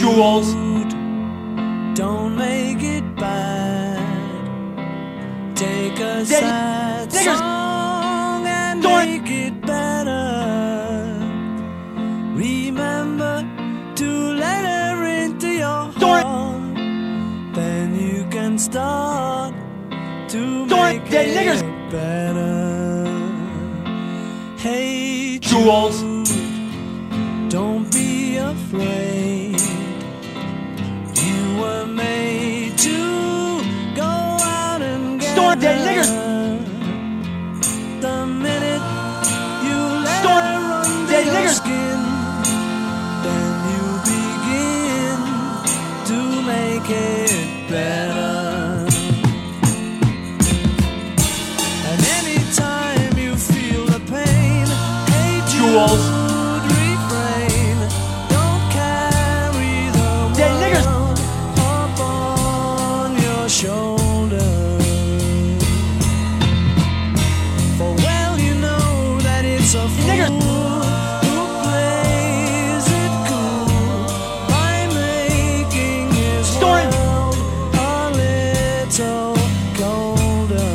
Jules. Don't make it bad. Take a sad song and make it better. Remember to let her into your heart. Then you can start to make it better. Hey Jules, don't be afraid. You were made to go out and get her. The minute you let her under your skin, then you begin to make it better. And anytime you feel the pain, hey Jules, refrain. Don't carry the world up on your shoulder. For well you know that it's a fool who plays it cool by making his world a little colder.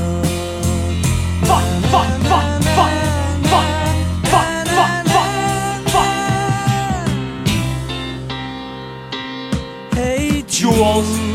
Hey Jules.